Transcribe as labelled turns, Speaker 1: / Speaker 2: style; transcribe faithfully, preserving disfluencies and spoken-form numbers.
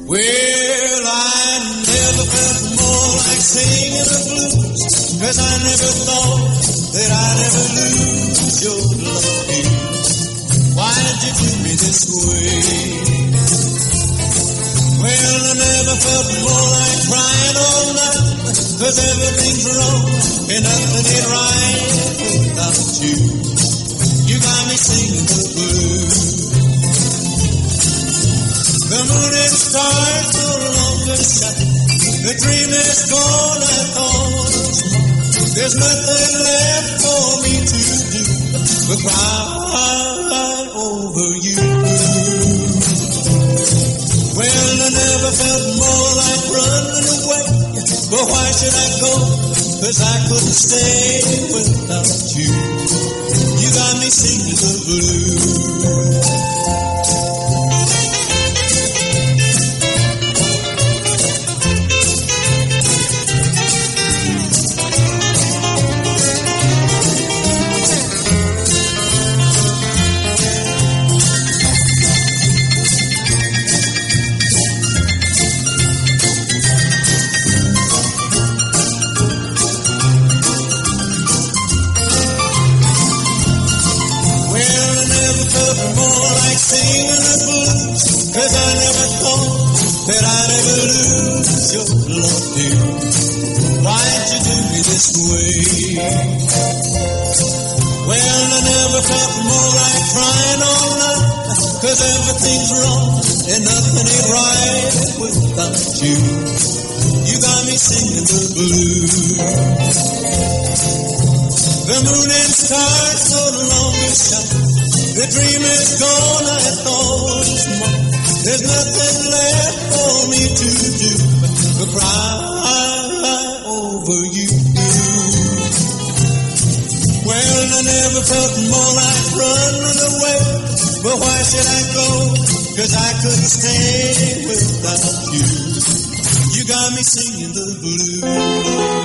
Speaker 1: Well, I never felt more like singing the blues, 'cause I never thought that I'd ever lose your love, dear. Why'd you do me this way? Well, I never felt more like crying all night, 'cause everything's wrong and nothing ain't right without you. You got me singing the blues. The moon and stars no longer shine. The dream is gone, I thought. There's nothing left for me to do but cry over you. Well, I never felt more like running away. But why should I go? 'Cause I couldn't stay without you. You got me singing the blues. Singing the blues, 'cause I never thought that I'd ever lose your love, dear. Why'd you do me this way? Well, I never felt more like crying all night, 'cause everything's wrong and nothing ain't right without you. You got me singing the blues. The moon and stars no longer shine. The dream is gone, I thought it's mine. There's nothing left for me to do but cry over you. Well, I never felt more like running away. But why should I go? 'Cause I couldn't stay without you. You got me singing the blues.